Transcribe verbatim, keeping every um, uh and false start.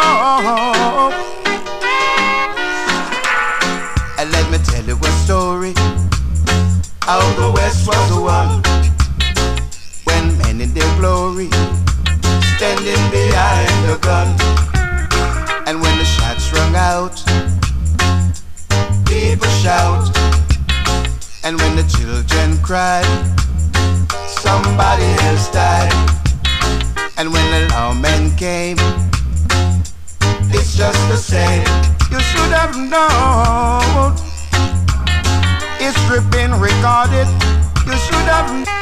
know. And let me tell you a story how the West was the one when men in their glory standing behind the gun. And when the shots rung out, people shout. And when the children cried, somebody else died. And when the lawmen came, it's just the same. You should have known. History been recorded. You should have known.